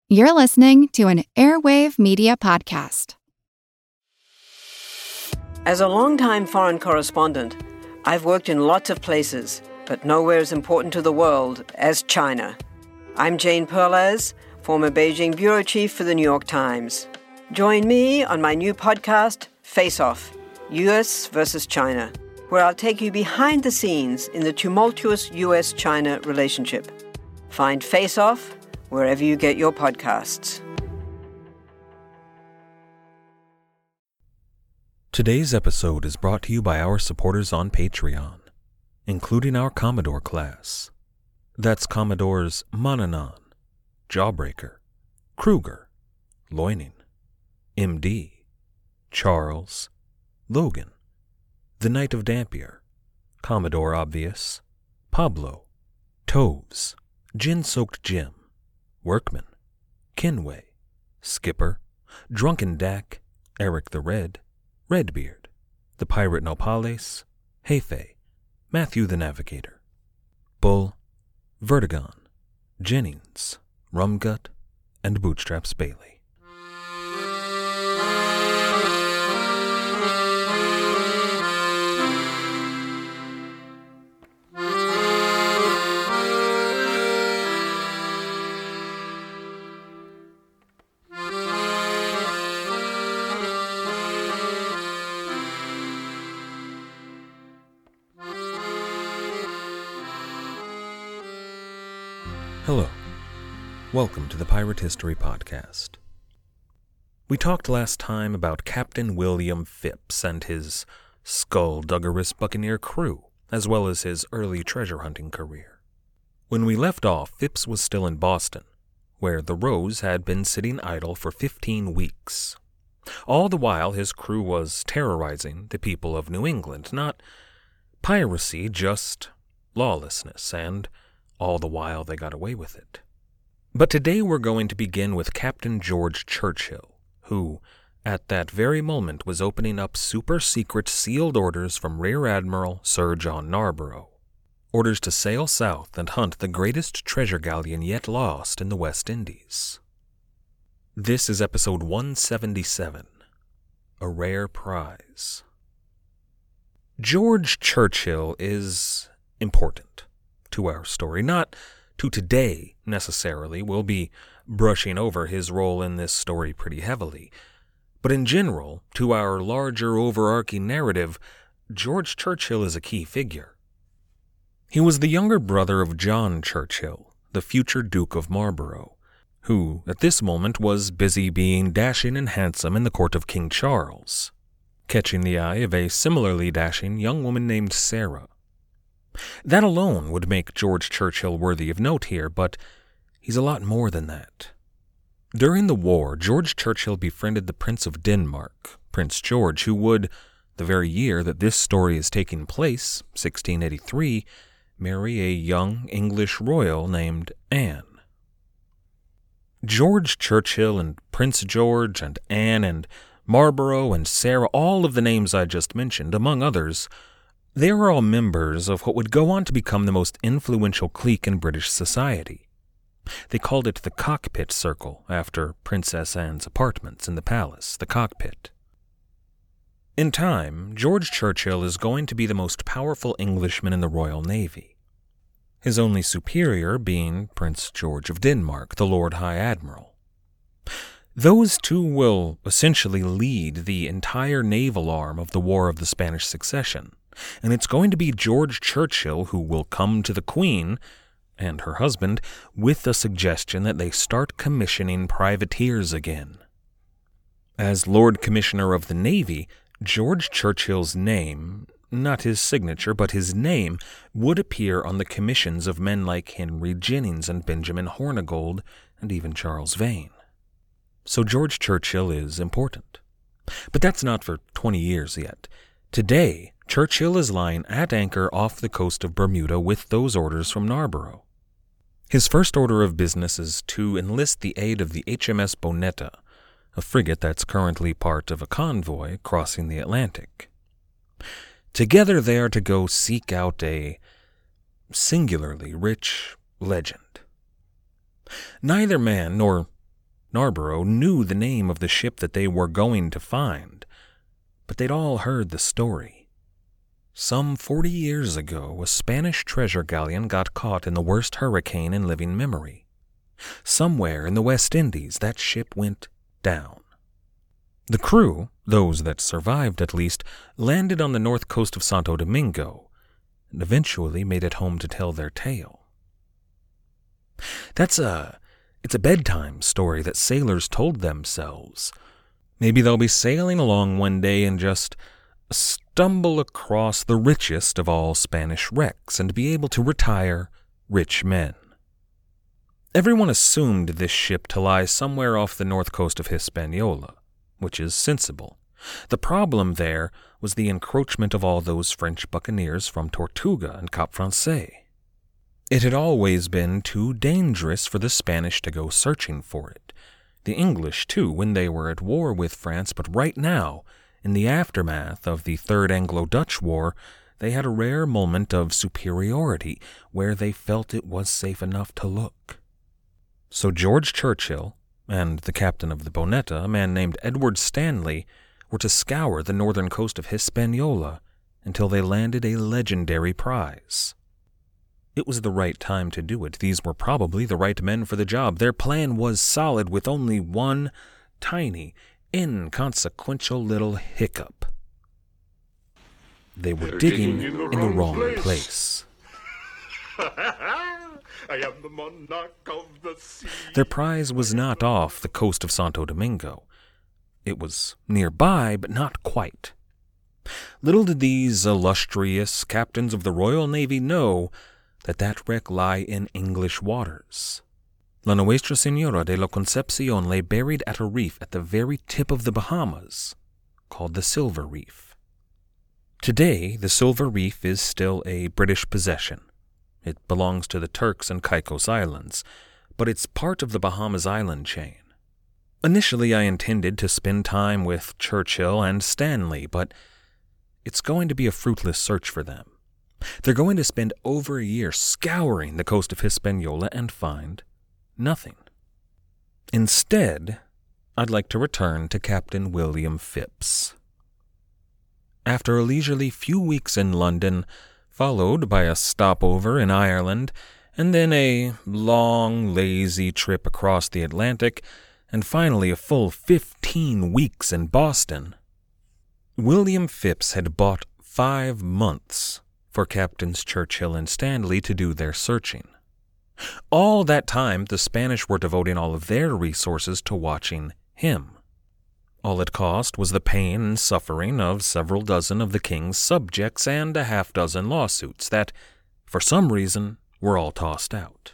You're listening to an Airwave Media Podcast. As a longtime foreign correspondent, I've worked in lots of places, but nowhere as important to the world as China. I'm Jane Perlez, former Beijing bureau chief for the New York Times. Join me on my new podcast, Face Off, U.S. versus China, where I'll take you behind the scenes in the tumultuous U.S.-China relationship. Find Face Off wherever you get your podcasts. Today's episode is brought to you by our supporters on Patreon, including our Commodore class. That's Commodores Monanon, Jawbreaker, Kruger, Loining, MD, Charles, Logan, The Knight of Dampier, Commodore Obvious, Pablo, Toves, Gin-Soaked Jim, Workman, Kinway, Skipper, Drunken Dak, Eric the Red, Redbeard, the Pirate Nopales, Hefe, Matthew the Navigator, Bull, Vertigon, Jennings, Rumgut, and Bootstraps Bailey. Hello. Welcome to the Pirate History Podcast. We talked last time about Captain William Phipps and his skullduggerous buccaneer crew, as well as his early treasure hunting career. When we left off, Phipps was still in Boston, where the Rose had been sitting idle for 15 weeks. All the while, his crew was terrorizing the people of New England, not piracy, just lawlessness, and all the while they got away with it. But today we're going to begin with Captain George Churchill, who, at that very moment, was opening up super-secret sealed orders from Rear Admiral Sir John Narborough. Orders to sail south and hunt the greatest treasure galleon yet lost in the West Indies. This is episode 177, A Rare Prize. George Churchill is important to our story, not to today necessarily. We'll be brushing over his role in this story pretty heavily. But in general, to our larger overarching narrative, George Churchill is a key figure. He was the younger brother of John Churchill, the future Duke of Marlborough, who at this moment was busy being dashing and handsome in the court of King Charles, catching the eye of a similarly dashing young woman named Sarah. That alone would make George Churchill worthy of note here, but he's a lot more than that. During the war, George Churchill befriended the Prince of Denmark, Prince George, who would, the very year that this story is taking place, 1683, marry a young English royal named Anne. George Churchill and Prince George and Anne and Marlborough and Sarah, all of the names I just mentioned, among others, they were all members of what would go on to become the most influential clique in British society. They called it the Cockpit Circle, after Princess Anne's apartments in the palace, the cockpit. In time, George Churchill is going to be the most powerful Englishman in the Royal Navy, his only superior being Prince George of Denmark, the Lord High Admiral. Those two will essentially lead the entire naval arm of the War of the Spanish Succession. And it's going to be George Churchill who will come to the Queen and her husband with the suggestion that they start commissioning privateers again. As Lord Commissioner of the Navy, George Churchill's name, not his signature, but his name, would appear on the commissions of men like Henry Jennings and Benjamin Hornigold and even Charles Vane. So George Churchill is important. But that's not for 20 years yet. Today, Churchill is lying at anchor off the coast of Bermuda with those orders from Narborough. His first order of business is to enlist the aid of the HMS Bonetta, a frigate that's currently part of a convoy crossing the Atlantic. Together they are to go seek out a singularly rich legend. Neither man, nor Narborough knew the name of the ship that they were going to find, but they'd all heard the story. Some 40 years ago, a Spanish treasure galleon got caught in the worst hurricane in living memory. Somewhere in the West Indies, that ship went down. The crew, those that survived at least, landed on the north coast of Santo Domingo, and eventually made it home to tell their tale. It's a bedtime story that sailors told themselves. Maybe they'll be sailing along one day and just stumble across the richest of all Spanish wrecks and be able to retire rich men. Everyone assumed this ship to lie somewhere off the north coast of Hispaniola, which is sensible. The problem there was the encroachment of all those French buccaneers from Tortuga and Cap Francais. It had always been too dangerous for the Spanish to go searching for it. The English, too, when they were at war with France, but right now, in the aftermath of the Third Anglo-Dutch War, they had a rare moment of superiority where they felt it was safe enough to look. So George Churchill and the captain of the Bonetta, a man named Edward Stanley, were to scour the northern coast of Hispaniola until they landed a legendary prize. It was the right time to do it. These were probably the right men for the job. Their plan was solid with only one tiny, inconsequential little hiccup. They were digging in the wrong place. I am the monarch of the sea. Their prize was not off the coast of Santo Domingo. It was nearby, but not quite. Little did these illustrious captains of the Royal Navy know that wreck lay in English waters. La Nuestra Señora de la Concepción lay buried at a reef at the very tip of the Bahamas, called the Silver Reef. Today, the Silver Reef is still a British possession. It belongs to the Turks and Caicos Islands, but it's part of the Bahamas island chain. Initially, I intended to spend time with Churchill and Stanley, but it's going to be a fruitless search for them. They're going to spend over a year scouring the coast of Hispaniola and find nothing. Instead, I'd like to return to Captain William Phips. After a leisurely few weeks in London, followed by a stopover in Ireland, and then a long, lazy trip across the Atlantic, and finally a full 15 weeks in Boston, William Phips had bought 5 months for Captains Churchill and Stanley to do their searching. All that time, the Spanish were devoting all of their resources to watching him. All it cost was the pain and suffering of several dozen of the king's subjects and a half-dozen lawsuits that, for some reason, were all tossed out.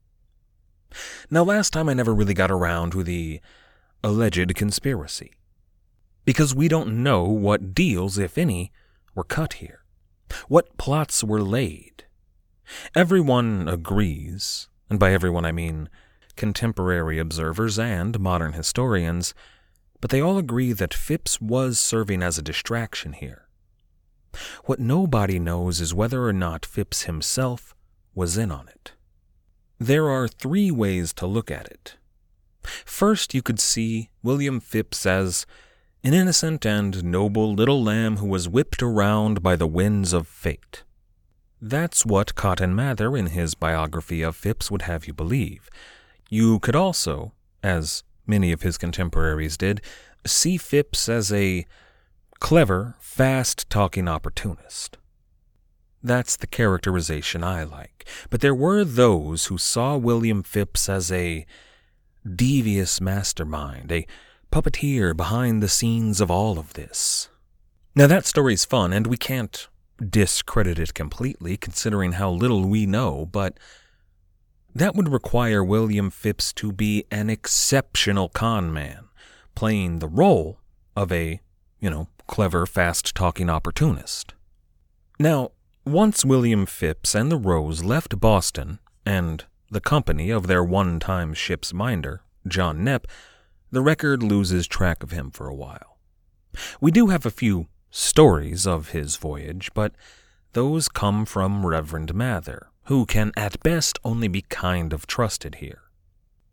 Now, last time I never really got around to the alleged conspiracy, because we don't know what deals, if any, were cut here. What plots were laid? Everyone agrees, and by everyone I mean contemporary observers and modern historians, but they all agree that Phips was serving as a distraction here. What nobody knows is whether or not Phips himself was in on it. There are 3 ways to look at it. First, you could see William Phips as an innocent and noble little lamb who was whipped around by the winds of fate. That's what Cotton Mather in his biography of Phips would have you believe. You could also, as many of his contemporaries did, see Phips as a clever, fast-talking opportunist. That's the characterization I like. But there were those who saw William Phips as a devious mastermind, a puppeteer behind the scenes of all of this. Now that story's fun, and we can't discredit it completely, considering how little we know, but that would require William Phips to be an exceptional con man, playing the role of a, clever, fast-talking opportunist. Now, once William Phips and the Rose left Boston, and the company of their one-time ship's minder, John Knepp, the record loses track of him for a while. We do have a few stories of his voyage, but those come from Reverend Mather, who can at best only be kind of trusted here.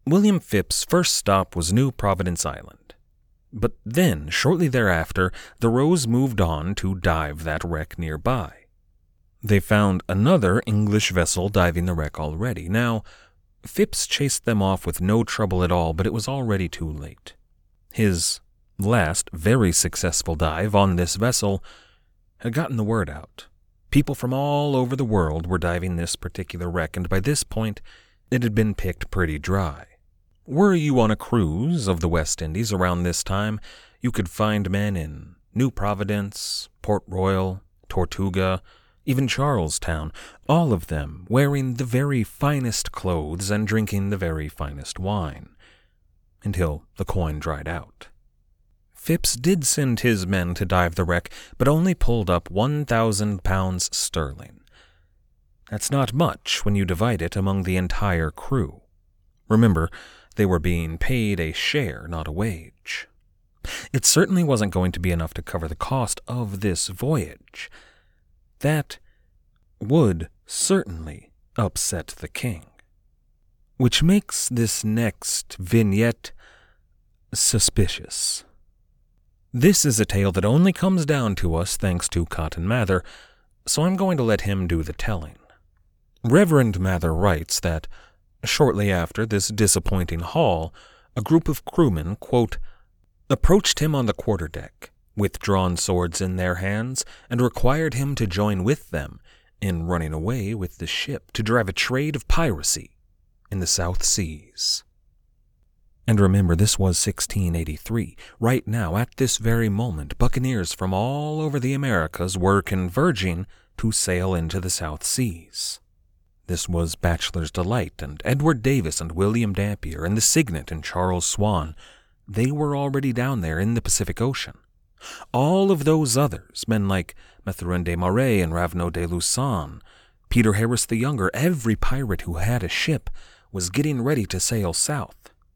William Phipps's first stop was New Providence Island. But then, shortly thereafter, the Rose moved on to dive that wreck nearby. They found another English vessel diving the wreck already. Now, Phipps chased them off with no trouble at all, but it was already too late. His last very successful dive on this vessel had gotten the word out. People from all over the world were diving this particular wreck, and by this point, it had been picked pretty dry. Were you on a cruise of the West Indies around this time, you could find men in New Providence, Port Royal, Tortuga, even Charlestown, all of them wearing the very finest clothes and drinking the very finest wine, until the coin dried out. Phipps did send his men to dive the wreck, but only pulled up 1,000 pounds sterling. That's not much when you divide it among the entire crew. Remember, they were being paid a share, not a wage. It certainly wasn't going to be enough to cover the cost of this voyage. That would certainly upset the king. Which makes this next vignette suspicious. This is a tale that only comes down to us thanks to Cotton Mather, so I'm going to let him do the telling. Reverend Mather writes that, shortly after this disappointing haul, a group of crewmen, quote, approached him on the quarterdeck, with drawn swords in their hands, and required him to join with them in running away with the ship to drive a trade of piracy in the South Seas. And remember, this was 1683. Right now, at this very moment, buccaneers from all over the Americas were converging to sail into the South Seas. This was Bachelor's Delight and Edward Davis and William Dampier and the Signet and Charles Swan. They were already down there in the Pacific Ocean. All of those others, men like Mathurin de Marais and Ravenel de Lussan, Peter Harris the Younger, every pirate who had a ship was getting ready to sail south.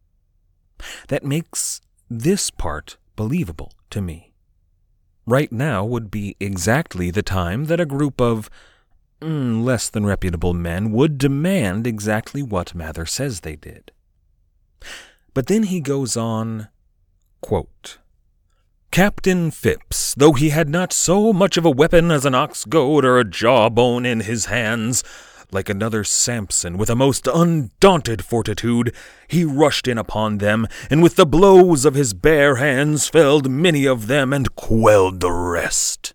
That makes this part believable to me. Right now would be exactly the time that a group of less than reputable men would demand exactly what Mather says they did. But then he goes on, quote, Captain Phipps, though he had not so much of a weapon as an ox goad or a jawbone in his hands, like another Samson with a most undaunted fortitude, he rushed in upon them, and with the blows of his bare hands felled many of them and quelled the rest.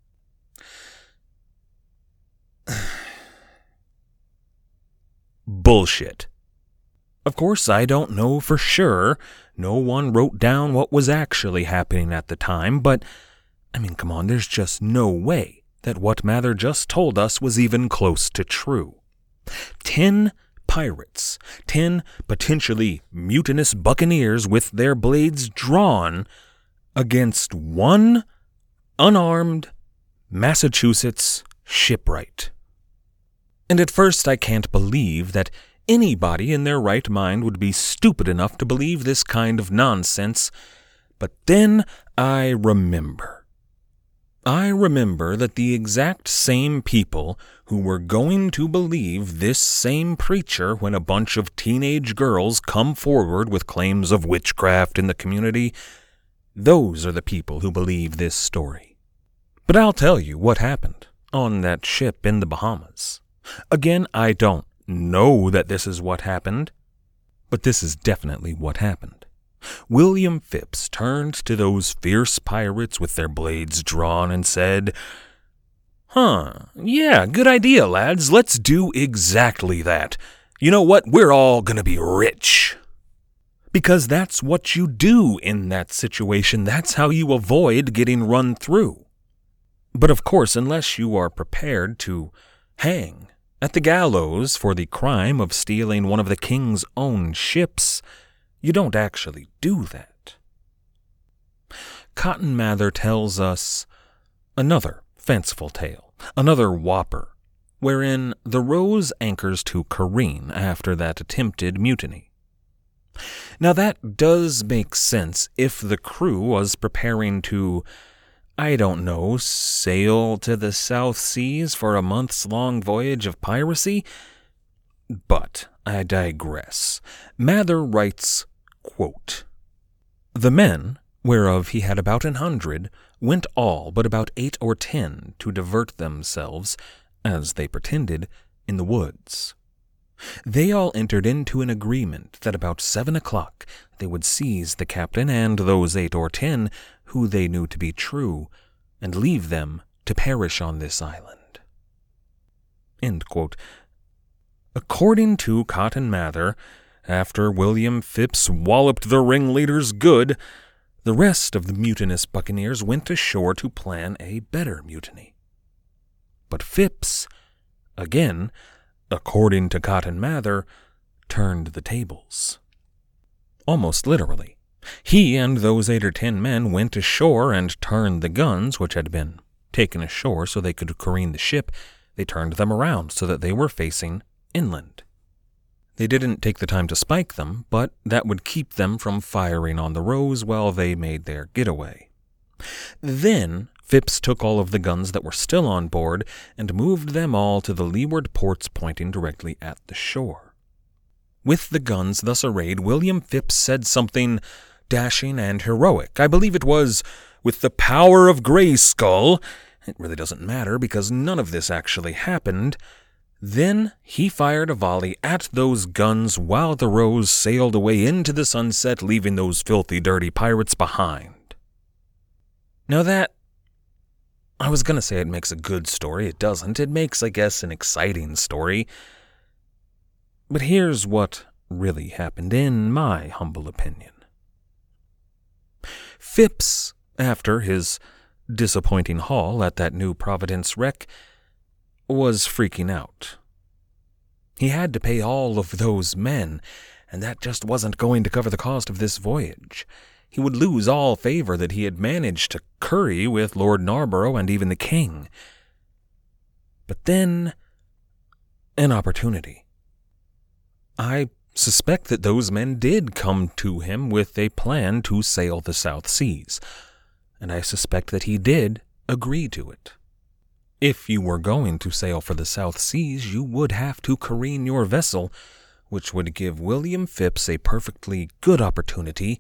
Bullshit. Of course, I don't know for sure. No one wrote down what was actually happening at the time, but, come on, there's just no way that what Mather just told us was even close to true. 10 pirates, 10 potentially mutinous buccaneers with their blades drawn against one unarmed Massachusetts shipwright. And at first I can't believe that anybody in their right mind would be stupid enough to believe this kind of nonsense, but then I remember that the exact same people who were going to believe this same preacher when a bunch of teenage girls come forward with claims of witchcraft in the community, those are the people who believe this story. But I'll tell you what happened on that ship in the Bahamas. Again, I don't know that this is what happened, but this is definitely what happened. William Phipps turned to those fierce pirates with their blades drawn and said, yeah, good idea, lads. Let's do exactly that. You know what? We're all gonna be rich. Because that's what you do in that situation. That's how you avoid getting run through. But of course, unless you are prepared to hang at the gallows for the crime of stealing one of the king's own ships, you don't actually do that. Cotton Mather tells us another fanciful tale, another whopper, wherein the Rose anchors to careen after that attempted mutiny. Now that does make sense if the crew was preparing to, sail to the South Seas for a months-long voyage of piracy. But I digress. Mather writes, quote, "The men, whereof he had about 100, went all but about 8 or 10 to divert themselves, as they pretended, in the woods. They all entered into an agreement that about 7 o'clock they would seize the captain and those 8 or 10 who they knew to be true, and leave them to perish on this island." End quote. According to Cotton Mather, after William Phipps walloped the ringleaders good, the rest of the mutinous buccaneers went ashore to plan a better mutiny. But Phipps, again, according to Cotton Mather, turned the tables. Almost literally. He and those 8 or 10 men went ashore and turned the guns, which had been taken ashore so they could careen the ship. They turned them around so that they were facing inland. They didn't take the time to spike them, but that would keep them from firing on the Rose while they made their getaway. Then Phipps took all of the guns that were still on board and moved them all to the leeward ports pointing directly at the shore. With the guns thus arrayed, William Phipps said something dashing and heroic. I believe it was, "With the power of Grayskull." It really doesn't matter because none of this actually happened. Then he fired a volley at those guns while the Rose sailed away into the sunset, leaving those filthy, dirty pirates behind. Now that, I was going to say it makes a good story. It doesn't. It makes, I guess, an exciting story. But here's what really happened, in my humble opinion. Phipps, after his disappointing haul at that New Providence wreck, was freaking out. He had to pay all of those men, and that just wasn't going to cover the cost of this voyage. He would lose all favor that he had managed to curry with Lord Narborough and even the king. But then, an opportunity. I suspect that those men did come to him with a plan to sail the South Seas, and I suspect that he did agree to it. If you were going to sail for the South Seas, you would have to careen your vessel, which would give William Phipps a perfectly good opportunity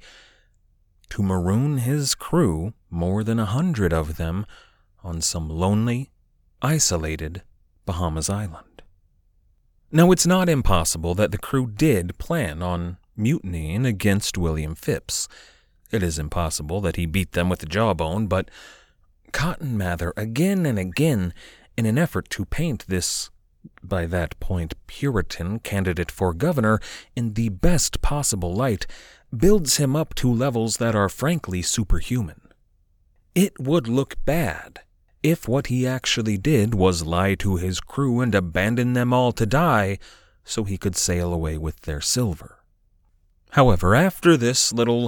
to maroon his crew, more than 100 of them, on some lonely, isolated Bahamas island. Now, it's not impossible that the crew did plan on mutinying against William Phipps. It is impossible that he beat them with the jawbone, but Cotton Mather, again and again, in an effort to paint this, by that point, Puritan candidate for governor in the best possible light, builds him up to levels that are frankly superhuman. It would look bad if what he actually did was lie to his crew and abandon them all to die so he could sail away with their silver. However, after this little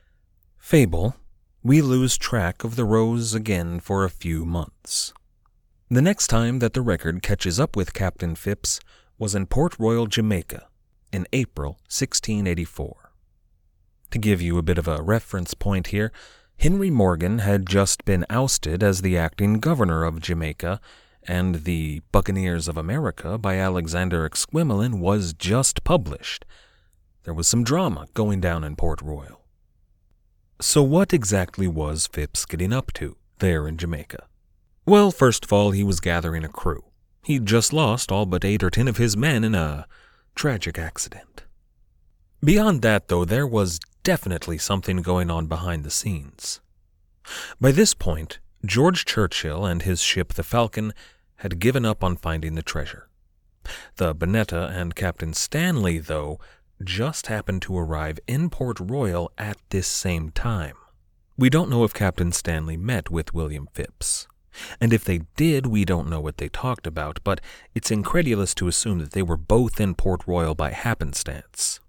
fable, we lose track of the Rose again for a few months. The next time that the record catches up with Captain Phipps was in Port Royal, Jamaica, in April 1684. To give you a bit of a reference point here, Henry Morgan had just been ousted as the acting governor of Jamaica, and The Buccaneers of America by Alexander Exquemelin was just published. There was some drama going down in Port Royal. So what exactly was Phipps getting up to there in Jamaica? Well, first of all, he was gathering a crew. He'd just lost all but 8 or 10 of his men in a tragic accident. Beyond that, though, there was definitely something going on behind the scenes. By this point, George Churchill and his ship the Falcon had given up on finding the treasure. The Bonetta and Captain Stanley, though, just happened to arrive in Port Royal at this same time. We don't know if Captain Stanley met with William Phipps. And if they did, we don't know what they talked about, but it's incredulous to assume that they were both in Port Royal by happenstance.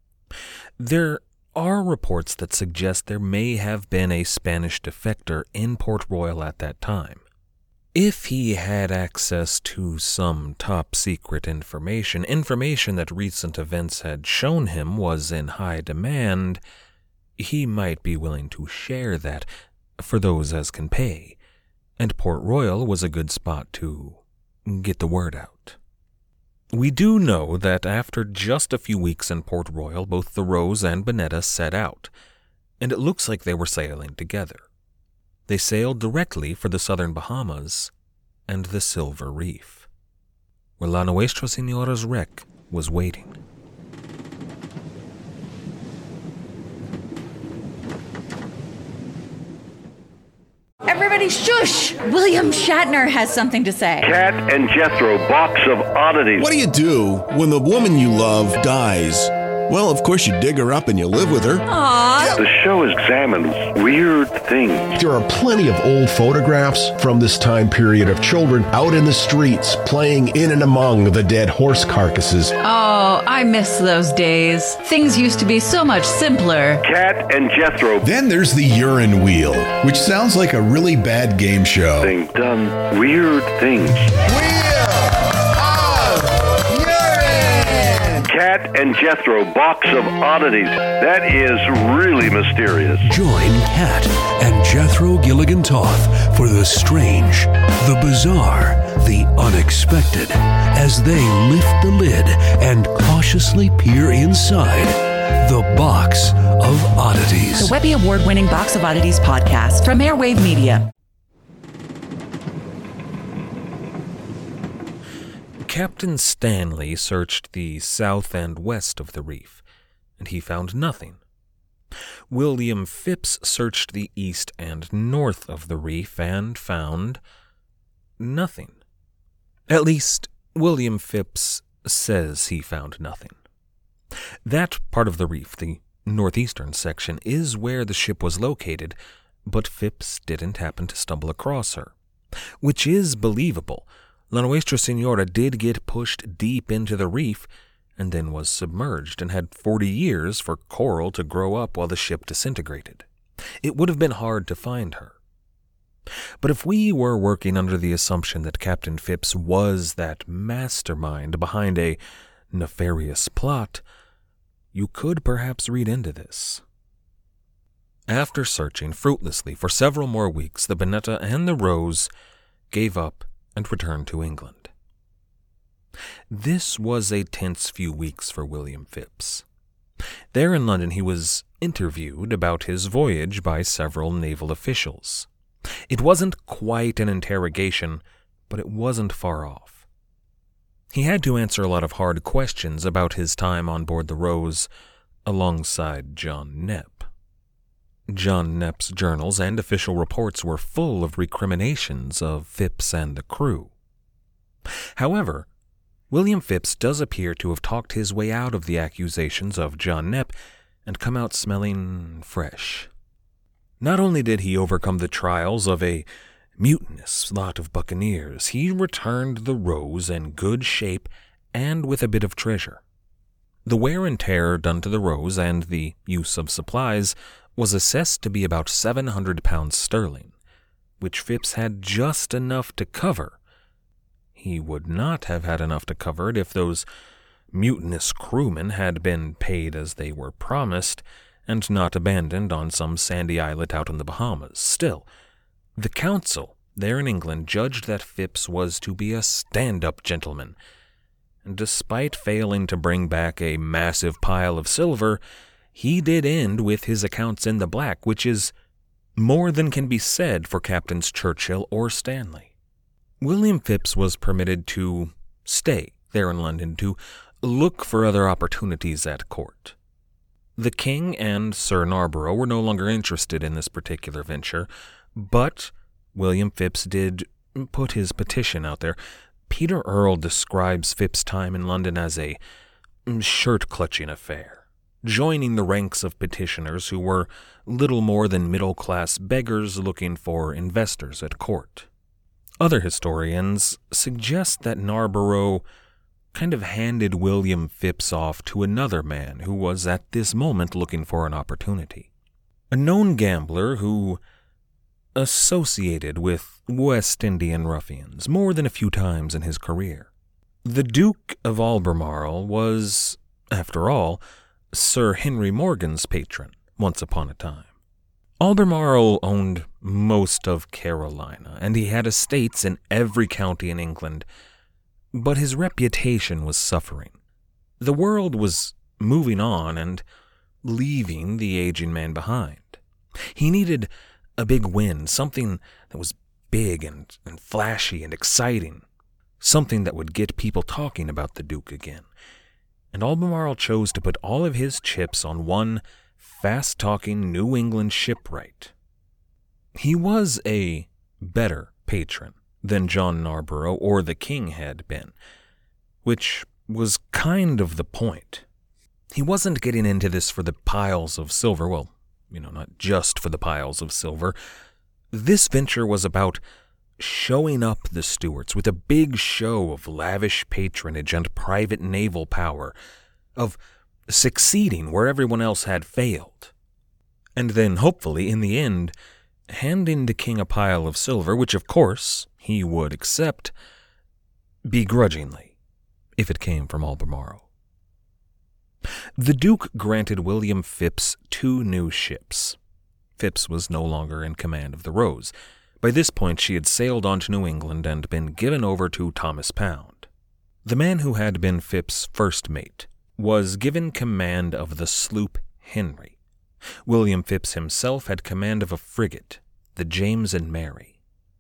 There are reports that suggest there may have been a Spanish defector in Port Royal at that time. If he had access to some top-secret information that recent events had shown him was in high demand, he might be willing to share that for those as can pay, and Port Royal was a good spot to get the word out. We do know that after just a few weeks in Port Royal, both the Rose and Bonetta set out, and it looks like they were sailing together. They sailed directly for the southern Bahamas and the Silver Reef, where La Nuestra Señora's wreck was waiting. Everybody shush! William Shatner has something to say. Cat and Jethro, box of oddities. What do you do when the woman you love dies? Well, of course you dig her up and you live with her. Aww. The show examines weird things. There are plenty of old photographs from this time period of children out in the streets playing in and among the dead horse carcasses. Oh, I miss those days. Things used to be so much simpler. Cat and Jethro. Then there's the urine wheel, which sounds like a really bad game show. Thing done weird things. Cat and Jethro, box of oddities. That is really mysterious. Join Cat and Jethro Gilligan Toth for the strange, the bizarre, the unexpected, as they lift the lid and cautiously peer inside the Box of Oddities. The Webby Award-winning Box of Oddities podcast from Airwave Media. Captain Stanley searched the south and west of the reef, and he found nothing. William Phipps searched the east and north of the reef and found nothing. At least, William Phipps says he found nothing. That part of the reef, the northeastern section, is where the ship was located, but Phipps didn't happen to stumble across her, which is believable. La Nuestra Señora did get pushed deep into the reef and then was submerged and had 40 years for coral to grow up while the ship disintegrated. It would have been hard to find her. But if we were working under the assumption that Captain Phipps was that mastermind behind a nefarious plot, you could perhaps read into this. After searching fruitlessly for several more weeks, the Bonetta and the Rose gave up and returned to England. This was a tense few weeks for William Phipps. There in London, he was interviewed about his voyage by several naval officials. It wasn't quite an interrogation, but it wasn't far off. He had to answer a lot of hard questions about his time on board the Rose alongside John Knepp. John Knepp's journals and official reports were full of recriminations of Phipps and the crew. However, William Phipps does appear to have talked his way out of the accusations of John Knepp and come out smelling fresh. Not only did he overcome the trials of a mutinous lot of buccaneers, he returned the Rose in good shape and with a bit of treasure. The wear and tear done to the Rose and the use of supplies was assessed to be about £700 sterling, which Phipps had just enough to cover. He would not have had enough to cover it if those mutinous crewmen had been paid as they were promised and not abandoned on some sandy islet out in the Bahamas. Still, the council there in England judged that Phipps was to be a stand-up gentleman, and despite failing to bring back a massive pile of silver, he did end with his accounts in the black, which is more than can be said for Captains Churchill or Stanley. William Phipps was permitted to stay there in London to look for other opportunities at court. The King and Sir Narborough were no longer interested in this particular venture, but William Phipps did put his petition out there. Peter Earle describes Phipps' time in London as a shirt-clutching affair, joining the ranks of petitioners who were little more than middle-class beggars looking for investors at court. Other historians suggest that Narborough kind of handed William Phipps off to another man who was at this moment looking for an opportunity. A known gambler who associated with West Indian ruffians more than a few times in his career. The Duke of Albemarle was, after all, Sir Henry Morgan's patron once upon a time. Albemarle owned most of Carolina, and he had estates in every county in England, But his reputation was suffering. The world was moving on and leaving the aging man behind. He needed a big win, something that was big and flashy and exciting, something that would get people talking about the Duke again. And Albemarle chose to put all of his chips on one fast-talking New England shipwright. He was a better patron than John Narborough or the king had been, which was kind of the point. He wasn't getting into this for the piles of silver, well, not just for the piles of silver. This venture was about showing up the Stuarts with a big show of lavish patronage and private naval power, of succeeding where everyone else had failed, and then, hopefully, in the end, handing the king a pile of silver, which, of course, he would accept begrudgingly, if it came from Albemarle. The Duke granted William Phips 2 new ships. Phips was no longer in command of the Rose. By this point, she had sailed on to New England and been given over to Thomas Pound. The man who had been Phips' first mate was given command of the sloop Henry. William Phips himself had command of a frigate, the James and Mary.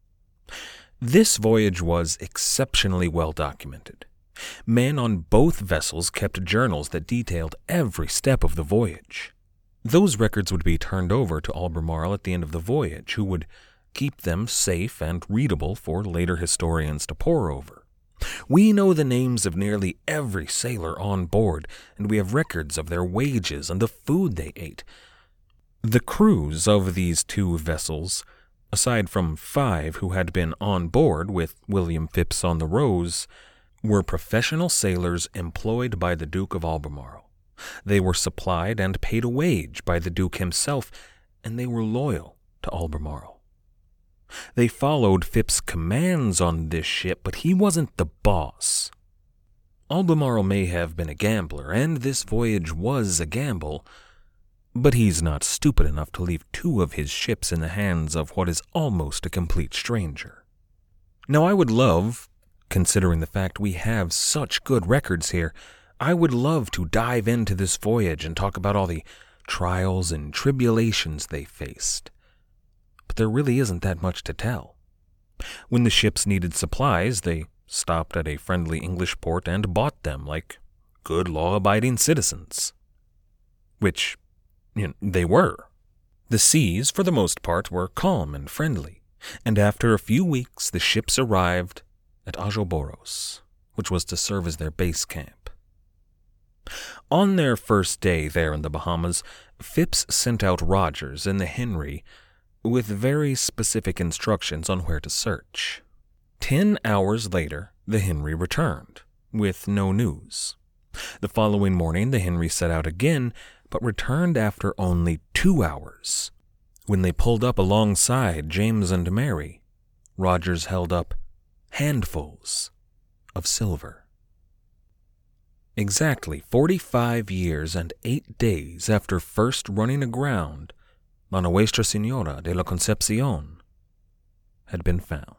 This voyage was exceptionally well documented. Men on both vessels kept journals that detailed every step of the voyage. Those records would be turned over to Albemarle at the end of the voyage, who would keep them safe and readable for later historians to pore over. We know the names of nearly every sailor on board, and we have records of their wages and the food they ate. The crews of these 2 vessels, aside from 5 who had been on board with William Phips on the Rose, were professional sailors employed by the Duke of Albemarle. They were supplied and paid a wage by the Duke himself, and they were loyal to Albemarle. They followed Phips' commands on this ship, but he wasn't the boss. Albemarle may have been a gambler, and this voyage was a gamble, but he's not stupid enough to leave 2 of his ships in the hands of what is almost a complete stranger. Now, I would love, considering the fact we have such good records here, I would love to dive into this voyage and talk about all the trials and tribulations they faced. But there really isn't that much to tell. When the ships needed supplies, they stopped at a friendly English port and bought them like good law-abiding citizens. Which, they were. The seas, for the most part, were calm and friendly, and after a few weeks the ships arrived at Ajoboros, which was to serve as their base camp. On their first day there in the Bahamas, Phips sent out Rogers in the Henry with very specific instructions on where to search. 10 hours later, the Henry returned, with no news. The following morning, the Henry set out again, but returned after only 2 hours. When they pulled up alongside James and Mary, Rogers held up handfuls of silver. Exactly 45 years and 8 days after first running aground, La Nuestra Señora de la Concepción had been found.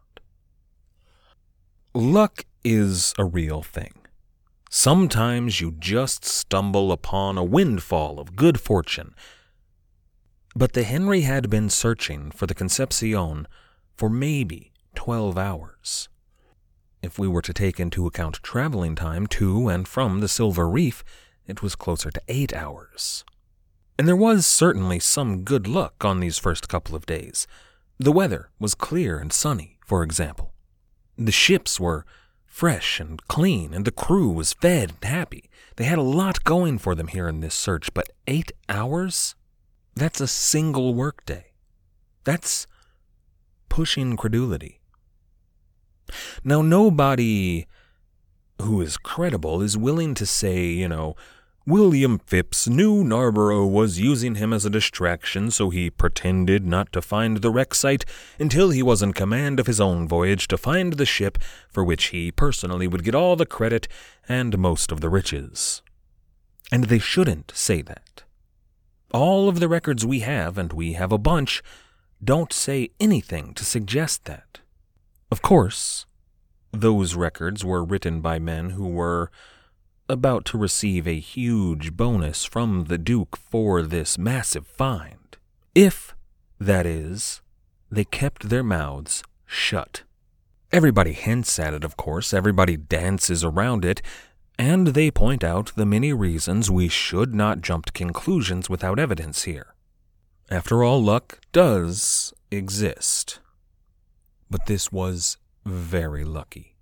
Luck is a real thing. Sometimes you just stumble upon a windfall of good fortune. But the Henry had been searching for the Concepción for maybe 12 hours. If we were to take into account traveling time to and from the Silver Reef, it was closer to 8 hours. And there was certainly some good luck on these first couple of days. The weather was clear and sunny, for example. The ships were fresh and clean, and the crew was fed and happy. They had a lot going for them here in this search, but 8 hours? That's a single workday. That's pushing credulity. Now, nobody who is credible is willing to say, William Phips knew Narborough was using him as a distraction, so he pretended not to find the wreck site until he was in command of his own voyage to find the ship, for which he personally would get all the credit and most of the riches. And they shouldn't say that. All of the records we have, and we have a bunch, don't say anything to suggest that. Of course, those records were written by men who were about to receive a huge bonus from the Duke for this massive find. If, that is, they kept their mouths shut. Everybody hints at it, of course, everybody dances around it, and they point out the many reasons we should not jump to conclusions without evidence here. After all, luck does exist. But this was very lucky.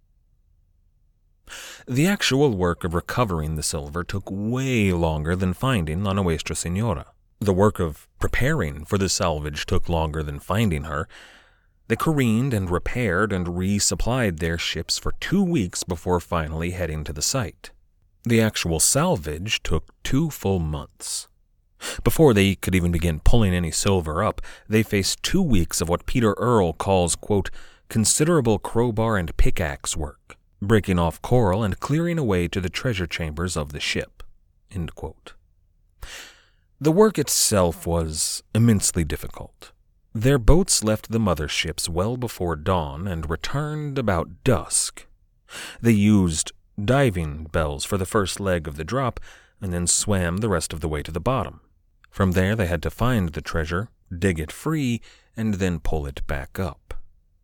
The actual work of recovering the silver took way longer than finding La Nuestra Señora. The work of preparing for the salvage took longer than finding her. They careened and repaired and resupplied their ships for 2 weeks before finally heading to the site. The actual salvage took 2 full months. Before they could even begin pulling any silver up, they faced 2 weeks of what Peter Earle calls, quote, considerable crowbar and pickaxe work, breaking off coral and clearing a way to the treasure chambers of the ship, end quote. The work itself was immensely difficult. Their boats left the mother ships well before dawn and returned about dusk. They used diving bells for the first leg of the drop and then swam the rest of the way to the bottom. From there they had to find the treasure, dig it free, and then pull it back up.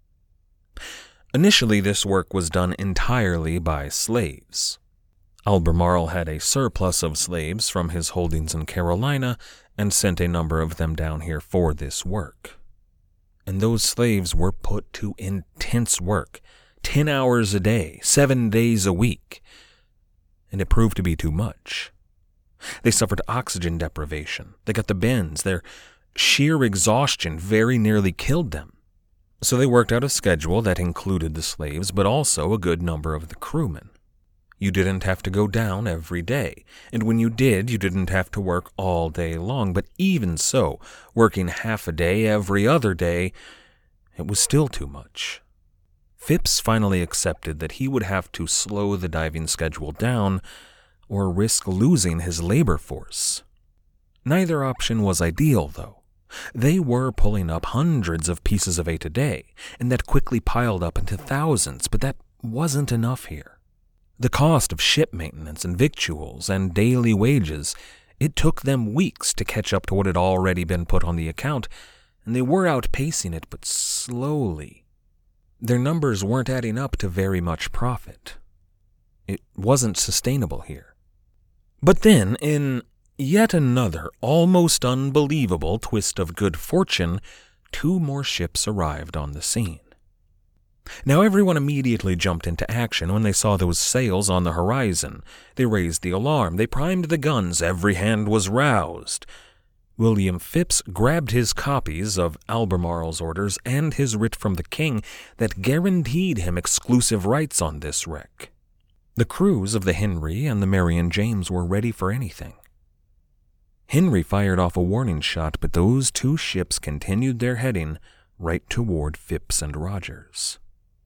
Initially, this work was done entirely by slaves. Albemarle had a surplus of slaves from his holdings in Carolina and sent a number of them down here for this work. And those slaves were put to intense work, 10 hours a day, 7 days a week. And it proved to be too much. They suffered oxygen deprivation. They got the bends. Their sheer exhaustion very nearly killed them. So they worked out a schedule that included the slaves, but also a good number of the crewmen. You didn't have to go down every day, and when you did, you didn't have to work all day long, but even so, working half a day every other day, it was still too much. Phipps finally accepted that he would have to slow the diving schedule down or risk losing his labor force. Neither option was ideal, though. They were pulling up hundreds of pieces of eight a day, and that quickly piled up into thousands, but that wasn't enough here. The cost of ship maintenance and victuals and daily wages, it took them weeks to catch up to what had already been put on the account, and they were outpacing it, but slowly. Their numbers weren't adding up to very much profit. It wasn't sustainable here. But then, in yet another almost unbelievable twist of good fortune, 2 more ships arrived on the scene. Now everyone immediately jumped into action when they saw those sails on the horizon. They raised the alarm, they primed the guns, every hand was roused. William Phipps grabbed his copies of Albemarle's orders and his writ from the king that guaranteed him exclusive rights on this wreck. The crews of the Henry and the Marion James were ready for anything. Henry fired off a warning shot, but those 2 ships continued their heading right toward Phipps and Rogers.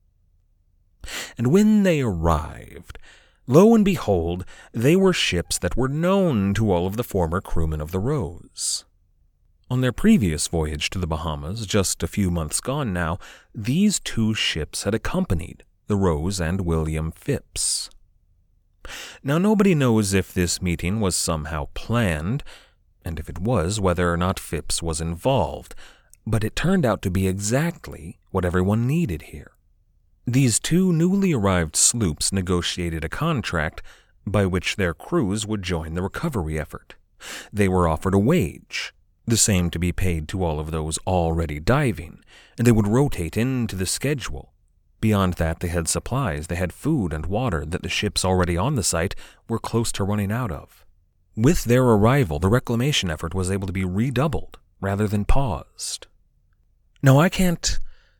And when they arrived, lo and behold, they were ships that were known to all of the former crewmen of the Rose. On their previous voyage to the Bahamas, just a few months gone now, these 2 ships had accompanied the Rose and William Phipps. Now nobody knows if this meeting was somehow planned, and if it was, whether or not Phipps was involved, but it turned out to be exactly what everyone needed here. These 2 newly arrived sloops negotiated a contract by which their crews would join the recovery effort. They were offered a wage, the same to be paid to all of those already diving, and they would rotate into the schedule. Beyond that, they had supplies, they had food and water that the ships already on the site were close to running out of. With their arrival, the reclamation effort was able to be redoubled rather than paused. Now, I can't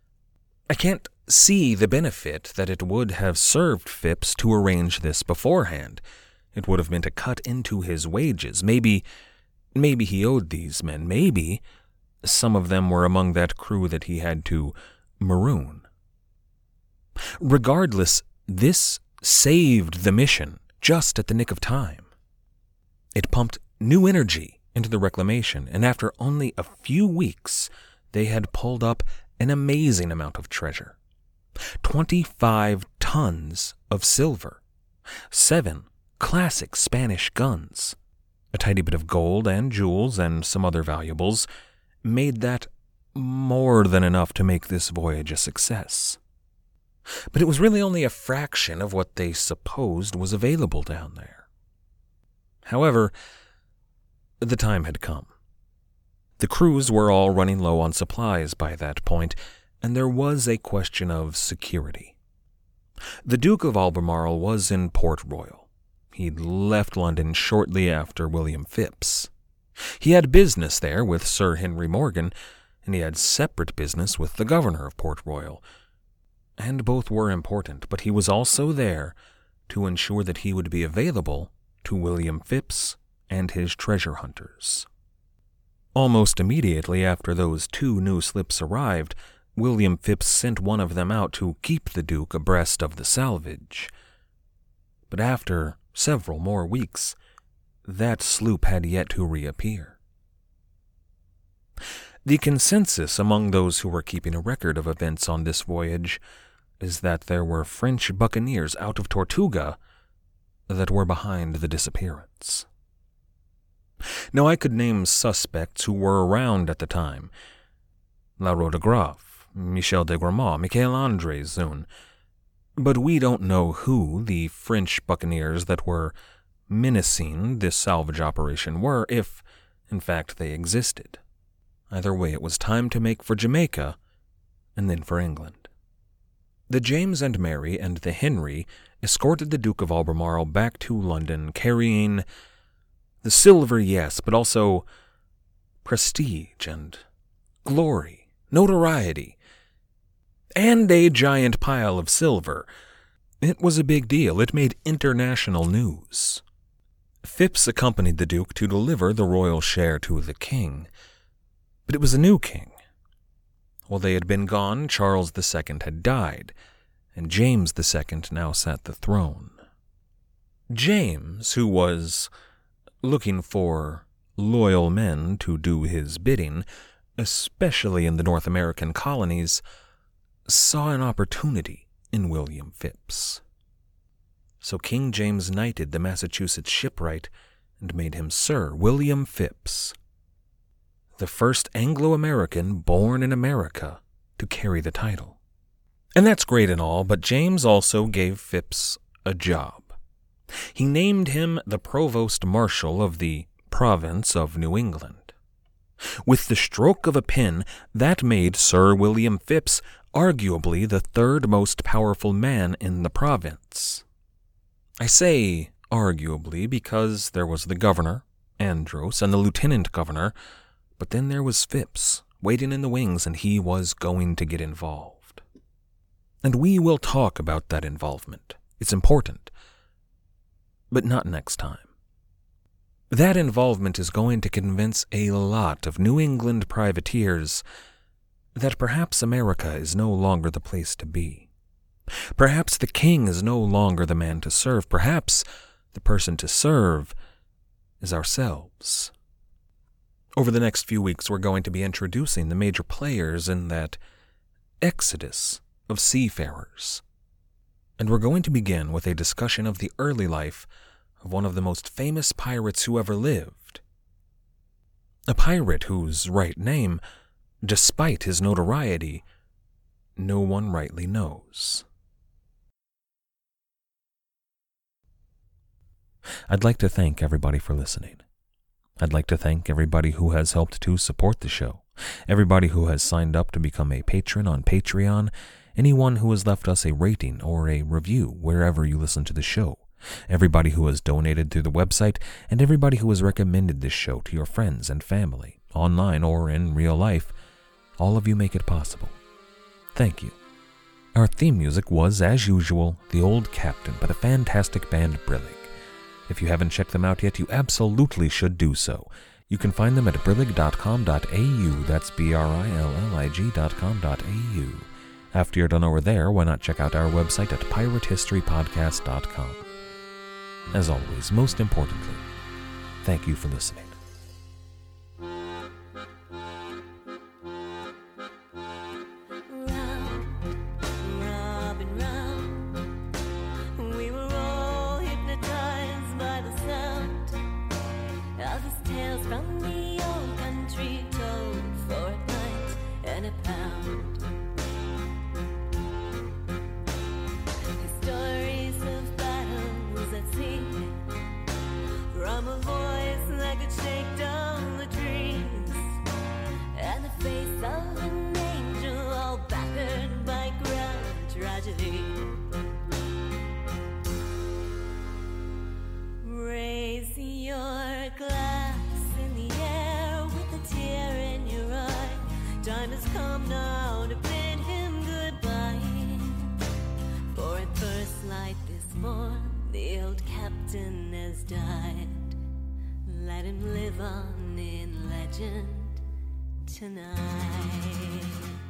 see the benefit that it would have served Phipps to arrange this beforehand. It would have meant a cut into his wages. Maybe he owed these men. Maybe some of them were among that crew that he had to maroon. Regardless, this saved the mission just at the nick of time. It pumped new energy into the reclamation, and after only a few weeks, they had pulled up an amazing amount of treasure. 25 tons of silver, 7 classic Spanish guns, a tiny bit of gold and jewels and some other valuables made that more than enough to make this voyage a success. But it was really only a fraction of what they supposed was available down there. However, the time had come. The crews were all running low on supplies by that point, and there was a question of security. The Duke of Albemarle was in Port Royal. He'd left London shortly after William Phipps. He had business there with Sir Henry Morgan, and he had separate business with the governor of Port Royal. And both were important, but he was also there to ensure that he would be available to William Phipps and his treasure hunters. Almost immediately after those 2 new slips arrived, William Phipps sent one of them out to keep the Duke abreast of the salvage. But after several more weeks, that sloop had yet to reappear. The consensus among those who were keeping a record of events on this voyage is that there were French buccaneers out of Tortuga that were behind the disappearance. Now, I could name suspects who were around at the time: La Rodegraff, Michel de Gramont, Michel-André Zun. But we don't know who the French buccaneers that were menacing this salvage operation were, if, in fact, they existed. Either way, it was time to make for Jamaica, and then for England. The James and Mary and the Henry escorted the Duke of Albemarle back to London, carrying the silver, yes, but also prestige and glory, notoriety, and a giant pile of silver. It was a big deal. It made international news. Phipps accompanied the Duke to deliver the royal share to the king, but it was a new king. While they had been gone, Charles II had died, and James II now sat the throne. James, who was looking for loyal men to do his bidding, especially in the North American colonies, saw an opportunity in William Phipps. So King James knighted the Massachusetts shipwright and made him Sir William Phipps, the first Anglo-American born in America to carry the title. And that's great and all, but James also gave Phipps a job. He named him the Provost Marshal of the province of New England. With the stroke of a pen, that made Sir William Phipps arguably the 3rd most powerful man in the province. I say arguably because there was the governor, Andros, and the lieutenant governor, but then there was Phipps, waiting in the wings, and he was going to get involved. And we will talk about that involvement. It's important. But not next time. That involvement is going to convince a lot of New England privateers that perhaps America is no longer the place to be. Perhaps the king is no longer the man to serve. Perhaps the person to serve is ourselves. Over the next few weeks, we're going to be introducing the major players in that exodus of seafarers. And we're going to begin with a discussion of the early life of one of the most famous pirates who ever lived. A pirate whose right name, despite his notoriety, no one rightly knows. I'd like to thank everybody for listening. I'd like to thank everybody who has helped to support the show, everybody who has signed up to become a patron on Patreon, anyone who has left us a rating or a review wherever you listen to the show, everybody who has donated through the website, and everybody who has recommended this show to your friends and family, online or in real life. All of you make it possible. Thank you. Our theme music was, as usual, The Old Captain by the fantastic band Brillig. If you haven't checked them out yet, you absolutely should do so. You can find them at brillig.com.au, that's brillig.com.au. After you're done over there, why not check out our website at piratehistorypodcast.com. As always, most importantly, thank you for listening. Round, pound. Stories of battles at sea, from a voice that could shake down the trees, and the face of an angel all battered by grand tragedy. Raise your glass in the air with a tear in your eye. Time has come now to bid him goodbye. For at first light this morn, the old captain has died. Let him live on in legend tonight.